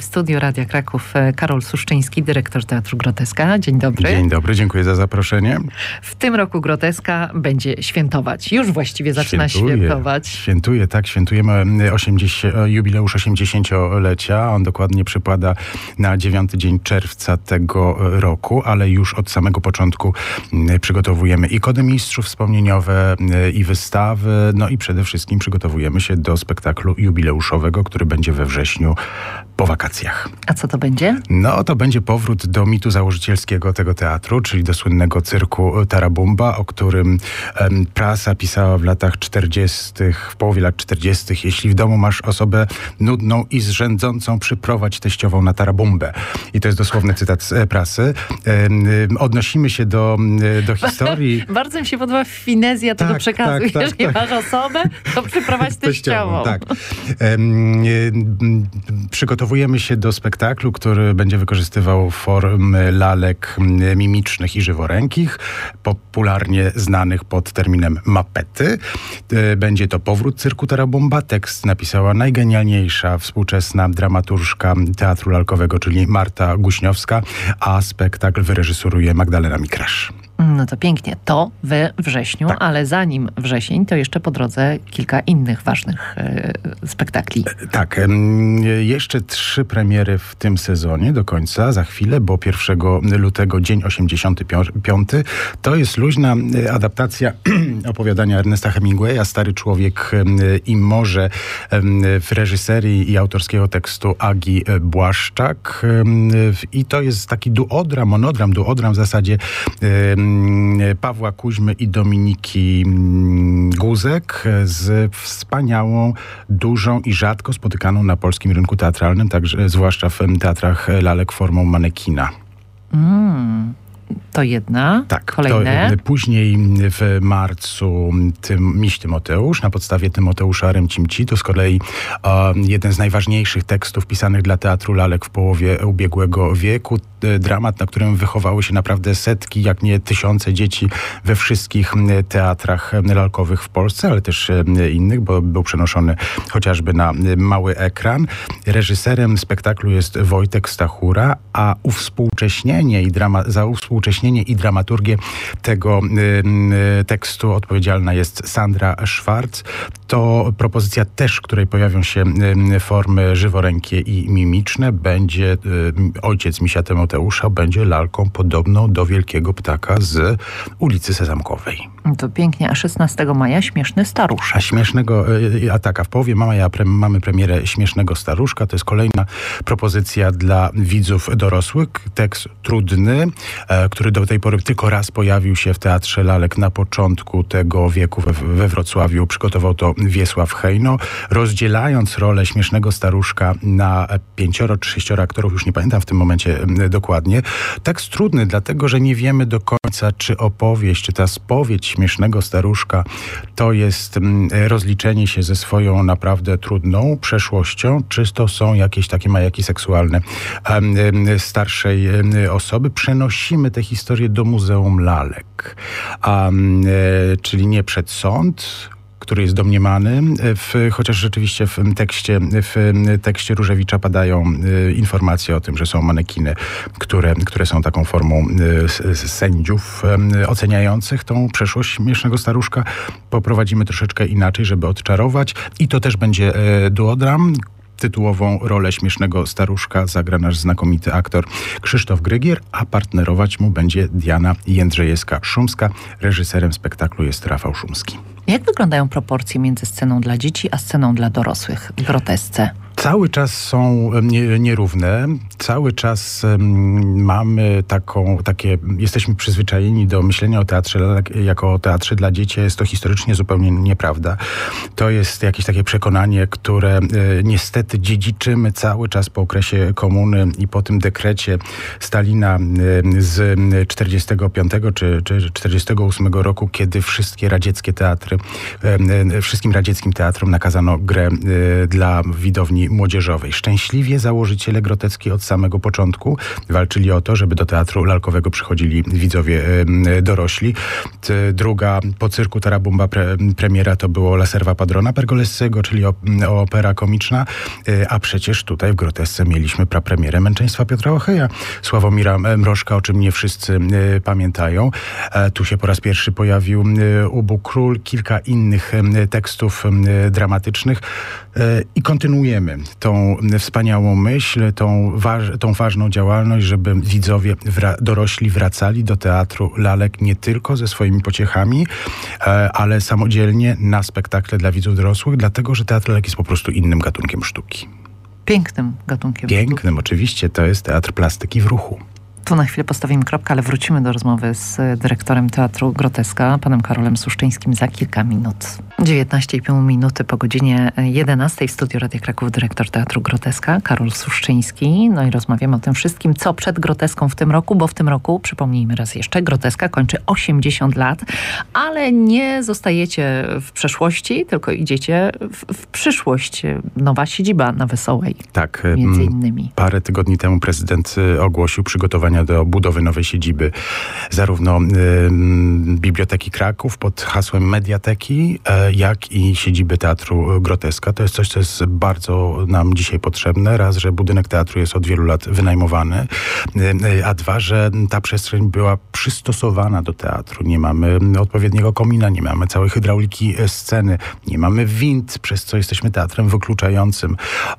studiu Radia Kraków Karol Suszczyński, dyrektor Teatru Groteska. Dzień dobry. Dzień dobry, dziękuję za zaproszenie. W tym roku Groteska będzie świętować. Już właściwie zaczyna świętować. Świętujemy jubileusz 80-lecia. On dokładnie przypada na 9 dzień czerwca tego roku, ale już od samego początku przygotowujemy i kody mistrzów wspomnieniowe, i wystawy, no i przede wszystkim przygotowujemy się do spektaklu jubileuszowego, który będzie we wrześniu po wakacjach. A co to będzie? No, to będzie powrót do mitu założycielskiego tego teatru, czyli do słynnego cyrku Tarabumba, o którym prasa pisała w latach 40., w połowie lat 40. Jeśli w domu masz osobę nudną i zrzędzącą, przyprowadź teściową na Tarabumbę. I to jest dosłowny cytat z prasy. Odnosimy się do historii. Bardzo mi się podoba finezja tego przekazu. Jeżeli masz osobę, to przyprowadź teściową. Tak. Przygotowujemy się do spektaklu, który będzie wykorzystywał formy lalek mimicznych i żyworękich, popularnie znanych pod terminem mapety. Będzie to powrót cyrku Tarabumba. Tekst napisała najgenialniejsza współczesna dramaturżka teatru lalkowego, czyli Marta Guśniowska, a spektakl wyreżyseruje Magdalena Mikrasz. No to pięknie. To we wrześniu, ale zanim wrzesień, to jeszcze po drodze kilka innych ważnych spektakli. Tak. Jeszcze 3 premiery w tym sezonie do końca, za chwilę, bo 1 lutego, dzień 85. To jest luźna adaptacja opowiadania Ernesta Hemingwaya, Stary człowiek i morze, w reżyserii i autorskiego tekstu Agi Błaszczak. I to jest taki duodram w zasadzie Pawła Kuźmy i Dominiki Guzek z wspaniałą, dużą i rzadko spotykaną na polskim rynku teatralnym, także zwłaszcza w teatrach lalek formą manekina. To jedna. Tak. Kolejne. Później w marcu Miś Tymoteusz na podstawie Tymoteusza Remcimci. To z kolei jeden z najważniejszych tekstów pisanych dla teatru lalek w połowie ubiegłego wieku. Dramat, na którym wychowały się naprawdę setki, jak nie tysiące dzieci we wszystkich teatrach lalkowych w Polsce, ale też innych, bo był przenoszony chociażby na mały ekran. Reżyserem spektaklu jest Wojtek Stachura, a za uwspółcześnienie i dramaturgię tego tekstu odpowiedzialna jest Sandra Schwarz. To propozycja też, w której pojawią się formy żyworękie i mimiczne. Będzie ojciec Misia Tymoteusza, będzie lalką podobną do wielkiego ptaka z ulicy Sezamkowej. To pięknie. A 16 maja Śmieszny Staruszek. A w połowie maja mamy premierę Śmiesznego Staruszka. To jest kolejna propozycja dla widzów dorosłych. Tekst trudny, który do tej pory tylko raz pojawił się w Teatrze Lalek na początku tego wieku we Wrocławiu. Przygotował to Wiesław Hejno, rozdzielając rolę Śmiesznego Staruszka na 5 czy 6 aktorów, już nie pamiętam w tym momencie dokładnie. Tekst trudny, dlatego że nie wiemy do końca, czy opowieść, czy ta spowiedź Śmiesznego Staruszka to jest rozliczenie się ze swoją naprawdę trudną przeszłością, czy to są jakieś takie majaki seksualne starszej osoby. Przenosimy tę historię do Muzeum Lalek, czyli nie przed sąd, który jest domniemany, chociaż rzeczywiście w tekście Różewicza padają informacje o tym, że są manekiny, które są taką formą sędziów oceniających tą przeszłość Śmiesznego Staruszka. Poprowadzimy troszeczkę inaczej, żeby odczarować. I to też będzie duodram. Tytułową rolę Śmiesznego Staruszka zagra nasz znakomity aktor Krzysztof Grygier, a partnerować mu będzie Diana Jędrzejewska-Szumska. Reżyserem spektaklu jest Rafał Szumski. Jak wyglądają proporcje między sceną dla dzieci a sceną dla dorosłych w Grotesce? Cały czas są nierówne. Cały czas mamy jesteśmy przyzwyczajeni do myślenia o teatrze jako o teatrze dla dzieci. Jest to historycznie zupełnie nieprawda. To jest jakieś takie przekonanie, które niestety dziedziczymy cały czas po okresie komuny i po tym dekrecie Stalina z 45 czy 48 roku, kiedy wszystkim radzieckim teatrom nakazano grę dla widowni linii młodzieżowej. Szczęśliwie założyciele Groteski od samego początku walczyli o to, żeby do teatru lalkowego przychodzili widzowie dorośli. Druga po cyrku Tarabumba premiera to było La Serva Padrona Pergolesiego, czyli opera komiczna, a przecież tutaj w Grotesce mieliśmy prapremierę Męczeństwa Piotra Ocheja, Sławomira Mrożka, o czym nie wszyscy pamiętają. Tu się po raz pierwszy pojawił Ubu Król, kilka innych tekstów dramatycznych i kontynuujemy tą wspaniałą myśl, tą ważną działalność, żeby widzowie dorośli wracali do teatru lalek nie tylko ze swoimi pociechami, ale samodzielnie na spektakle dla widzów dorosłych, dlatego że teatr lalek jest po prostu innym gatunkiem sztuki. Pięknym gatunkiem Pięknym, sztuki. Oczywiście, to jest teatr plastyki w ruchu. Tu na chwilę postawimy kropkę, ale wrócimy do rozmowy z dyrektorem Teatru Groteska, panem Karolem Suszczyńskim, za kilka minut. 19,5 minuty po godzinie 11 w studiu Radia Kraków dyrektor Teatru Groteska, Karol Suszczyński. No i rozmawiamy o tym wszystkim, co przed Groteską w tym roku, bo w tym roku, przypomnijmy raz jeszcze, Groteska kończy 80 lat, ale nie zostajecie w przeszłości, tylko idziecie w przyszłość. Nowa siedziba na Wesołej. Tak. Między innymi. Parę tygodni temu prezydent ogłosił przygotowania do budowy nowej siedziby zarówno Biblioteki Kraków pod hasłem Mediateki, jak i siedziby Teatru Groteska. To jest coś, co jest bardzo nam dzisiaj potrzebne. Raz, że budynek teatru jest od wielu lat wynajmowany, a dwa, że ta przestrzeń była przystosowana do teatru. Nie mamy odpowiedniego komina, nie mamy całej hydrauliki sceny, nie mamy wind, przez co jesteśmy teatrem wykluczającym,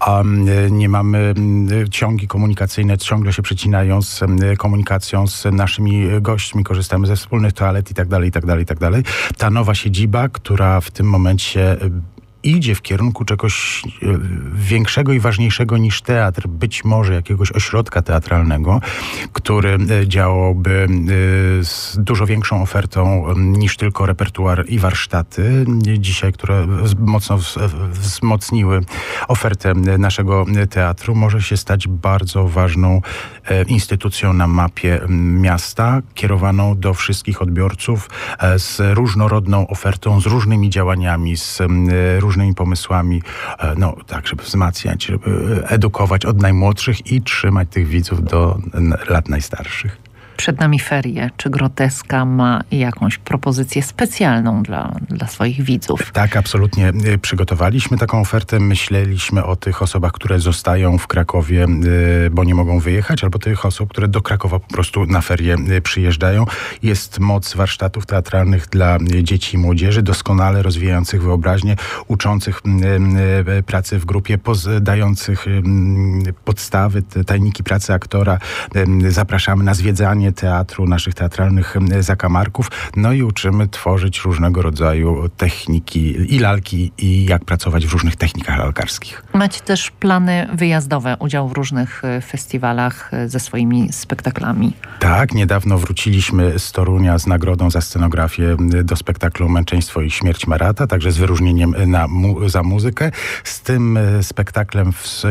nie mamy ciągi komunikacyjne, ciągle się przecinają z komunikacją z naszymi gośćmi, korzystamy ze wspólnych toalet i tak dalej, i tak dalej, i tak dalej. Ta nowa siedziba, która w tym momencie idzie w kierunku czegoś większego i ważniejszego niż teatr, być może jakiegoś ośrodka teatralnego, który działałby z dużo większą ofertą niż tylko repertuar i warsztaty dzisiaj, które mocno wzmocniły ofertę naszego teatru, może się stać bardzo ważną instytucją na mapie miasta, kierowaną do wszystkich odbiorców z różnorodną ofertą, z różnymi działaniami, z różnymi pomysłami, no tak, żeby wzmacniać, żeby edukować od najmłodszych i trzymać tych widzów do lat najstarszych. Przed nami ferie. Czy Groteska ma jakąś propozycję specjalną dla swoich widzów? Tak, absolutnie. Przygotowaliśmy taką ofertę. Myśleliśmy o tych osobach, które zostają w Krakowie, bo nie mogą wyjechać, albo tych osób, które do Krakowa po prostu na ferie przyjeżdżają. Jest moc warsztatów teatralnych dla dzieci i młodzieży, doskonale rozwijających wyobraźnię, uczących pracy w grupie, dających podstawy, tajniki pracy aktora. Zapraszamy na zwiedzanie teatru, naszych teatralnych zakamarków, no i uczymy tworzyć różnego rodzaju techniki i lalki i jak pracować w różnych technikach lalkarskich. Macie też plany wyjazdowe, udział w różnych festiwalach ze swoimi spektaklami. Tak, niedawno wróciliśmy z Torunia z nagrodą za scenografię do spektaklu Męczeństwo i śmierć Marata, także z wyróżnieniem za muzykę. Z tym spektaklem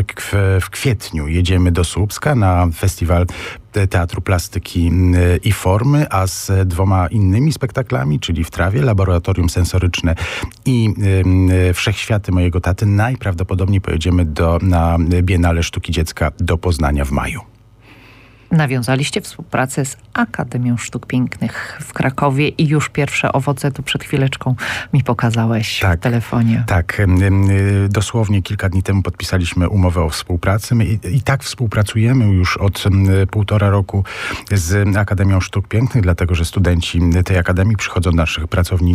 w kwietniu jedziemy do Słupska na festiwal Teatru Plastyki i Formy, a z dwoma innymi spektaklami, czyli w Trawie, Laboratorium Sensoryczne i Wszechświaty mojego taty, najprawdopodobniej pojedziemy na Biennale Sztuki Dziecka do Poznania w maju. Nawiązaliście współpracę z Akademią Sztuk Pięknych w Krakowie i już pierwsze owoce tu przed chwileczką mi pokazałeś w telefonie. Tak, dosłownie kilka dni temu podpisaliśmy umowę o współpracy. My i tak współpracujemy już od 1,5 roku z Akademią Sztuk Pięknych, dlatego że studenci tej Akademii przychodzą do naszych pracowni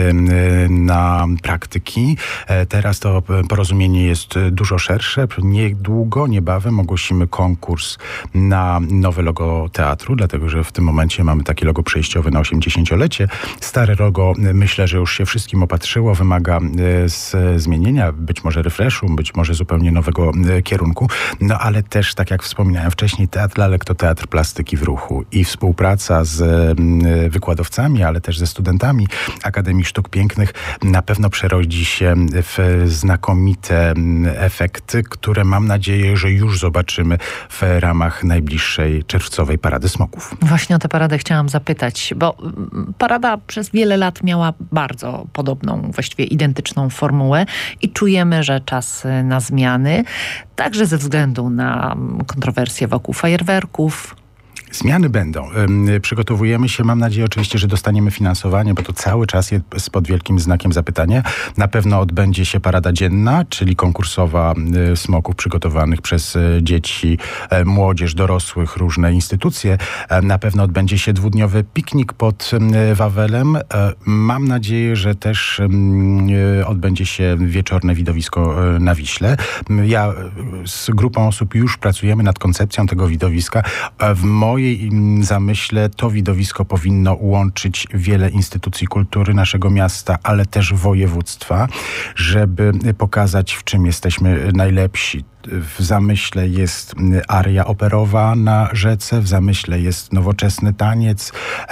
na praktyki. Teraz to porozumienie jest dużo szersze. Niebawem ogłosimy konkurs na nowe logo teatru, dlatego że w tym momencie mamy takie logo przejściowe na 80-lecie. Stare logo, myślę, że już się wszystkim opatrzyło, wymaga zmienienia, być może refreshu, być może zupełnie nowego kierunku. No ale też, tak jak wspominałem wcześniej, Teatr Lalek to teatr plastyki w ruchu i współpraca z wykładowcami, ale też ze studentami Akademii Sztuk Pięknych na pewno przerodzi się w znakomite efekty, które mam nadzieję, że już zobaczymy w ramach najbliższej naszej czerwcowej Parady Smoków. Właśnie o tę paradę chciałam zapytać, bo parada przez wiele lat miała bardzo podobną, właściwie identyczną formułę i czujemy, że czas na zmiany, także ze względu na kontrowersje wokół fajerwerków. Zmiany będą. Przygotowujemy się, mam nadzieję oczywiście, że dostaniemy finansowanie, bo to cały czas jest pod wielkim znakiem zapytania. Na pewno odbędzie się parada dzienna, czyli konkursowa smoków przygotowanych przez dzieci, młodzież, dorosłych, różne instytucje. Na pewno odbędzie się dwudniowy piknik pod Wawelem. Mam nadzieję, że też odbędzie się wieczorne widowisko na Wiśle. Ja z grupą osób już pracujemy nad koncepcją tego widowiska. W mojej zamyśle to widowisko powinno łączyć wiele instytucji kultury naszego miasta, ale też województwa, żeby pokazać, w czym jesteśmy najlepsi. W zamyśle jest aria operowa na rzece, w zamyśle jest nowoczesny taniec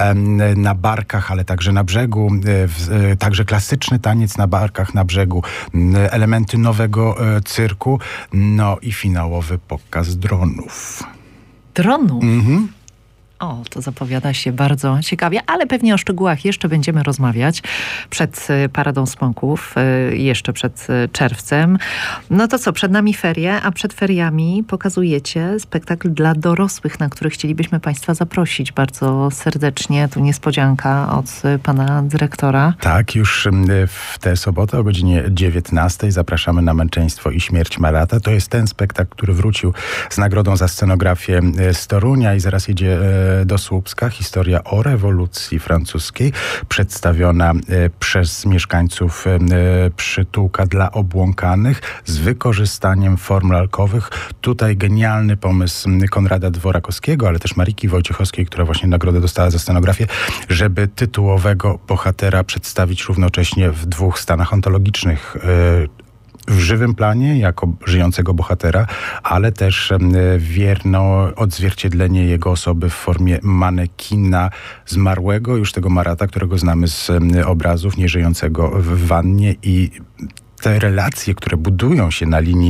na barkach, ale także na brzegu, także klasyczny taniec na barkach, na brzegu, elementy nowego cyrku, no i finałowy pokaz dronów. Dronów? Mhm. O, to zapowiada się bardzo ciekawie, ale pewnie o szczegółach jeszcze będziemy rozmawiać przed Paradą Smoków, jeszcze przed czerwcem. No to co, przed nami ferie, a przed feriami pokazujecie spektakl dla dorosłych, na który chcielibyśmy Państwa zaprosić bardzo serdecznie. Tu niespodzianka od pana dyrektora. Tak, już w tę sobotę o godzinie 19 zapraszamy na Męczeństwo i śmierć Marata. To jest ten spektakl, który wrócił z nagrodą za scenografię z Torunia i zaraz jedzie do Słupska. Historia o rewolucji francuskiej, przedstawiona przez mieszkańców przytułka dla obłąkanych z wykorzystaniem form lalkowych. Tutaj genialny pomysł Konrada Dworakowskiego, ale też Mariki Wojciechowskiej, która właśnie nagrodę dostała za scenografię, żeby tytułowego bohatera przedstawić równocześnie w dwóch stanach ontologicznych. W żywym planie, jako żyjącego bohatera, ale też wierne odzwierciedlenie jego osoby w formie manekina zmarłego, już tego Marata, którego znamy z obrazów, nieżyjącego w wannie i te relacje, które budują się na linii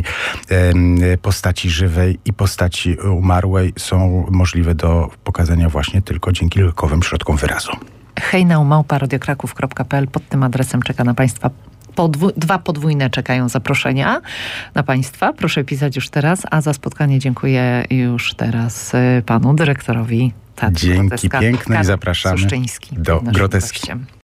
postaci żywej i postaci umarłej, są możliwe do pokazania właśnie tylko dzięki lalkowym środkom wyrazu. hejnał@radiokraków.pl. Pod tym adresem czeka na Państwa dwa podwójne czekają zaproszenia na Państwa. Proszę pisać już teraz, a za spotkanie dziękuję już teraz panu dyrektorowi Teatru Dzięki Groteska. piękne i zapraszamy Suszczyński do Groteski.